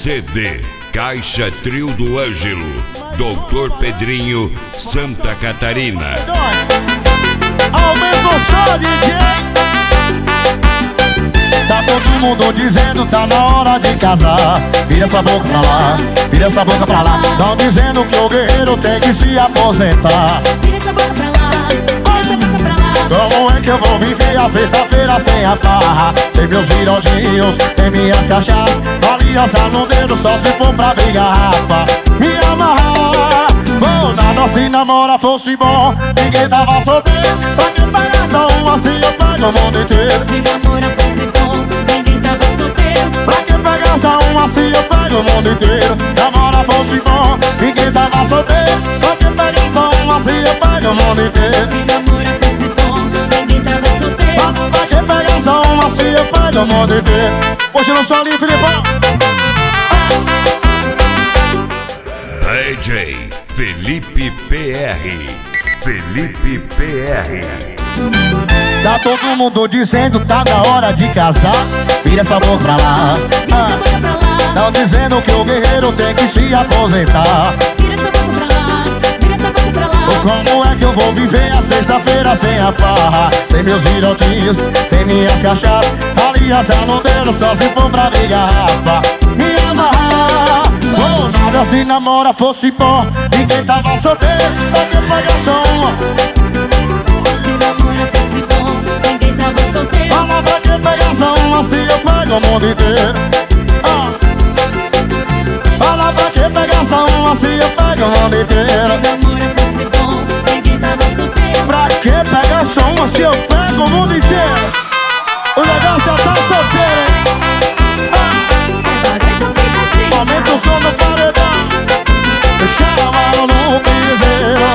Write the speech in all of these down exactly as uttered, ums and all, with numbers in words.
C D Caixa Trio do Ângelo, doutor Pedrinho, Santa Catarina. Aumenta o som, D J. Tá todo mundo dizendo tá na hora de casar. Vira essa boca pra lá, vira essa boca pra lá. Tão dizendo que o guerreiro tem que se aposentar. Vira essa boca pra lá, vira essa boca pra lá. Como é que eu vou viver a sexta-feira sem a farra? Sem meus virodinhos, sem minhas cachaças, aliança no dedo só se for pra abrir garrafa. Me amarrar, vou nada se namora fosse bom. Ninguém tava solteiro, pra que pagar só um assim eu pago o mundo inteiro. Se namora fosse bom, ninguém tava solteiro. Pra que pagar só um assim eu pago o mundo inteiro. Namora fosse bom, ninguém tava solteiro. Pra que pagar só um assim eu pago o mundo inteiro. Se namora fosse bom, ninguém tava solteiro. Pra que pagar só um assim eu pago o mundo inteiro. Hoje eu não sou ali, Filipão. D J Felipe P R. Felipe P R. Tá todo mundo dizendo tá na hora de casar. Vira essa boca pra lá, Vira essa boca pra lá. tão dizendo que o guerreiro tem que se aposentar. Vira essa boca pra lá, vira essa boca pra lá. Como é que eu vou viver a sexta-feira sem a farra? Sem meus virotinhos, sem minhas cachaças, aliança no dedo só se for pra abrir garrafa. Me amarrar, ou nada se namora fosse bom. Ninguém tava solteiro, pra que pagar só uma? Se namora fosse bom, ninguém tava solteiro. Fala pra que pegar só uma se eu pago o mundo inteiro. Ah. Fala pra que pegar só uma se eu pago o mundo inteiro. Se namora fosse bom, ninguém tava solteiro. Pra que pegar só uma se eu pego o mundo inteiro? O negócio é tá solteiro, hein? Ah. Aumenta o som no paredão, chama no piseiro.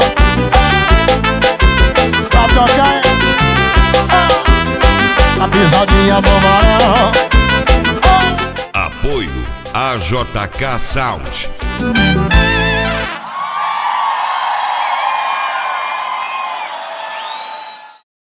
Pra tocar, hein? Ah. A pisadinha do Marão. Apoio A J K Sound.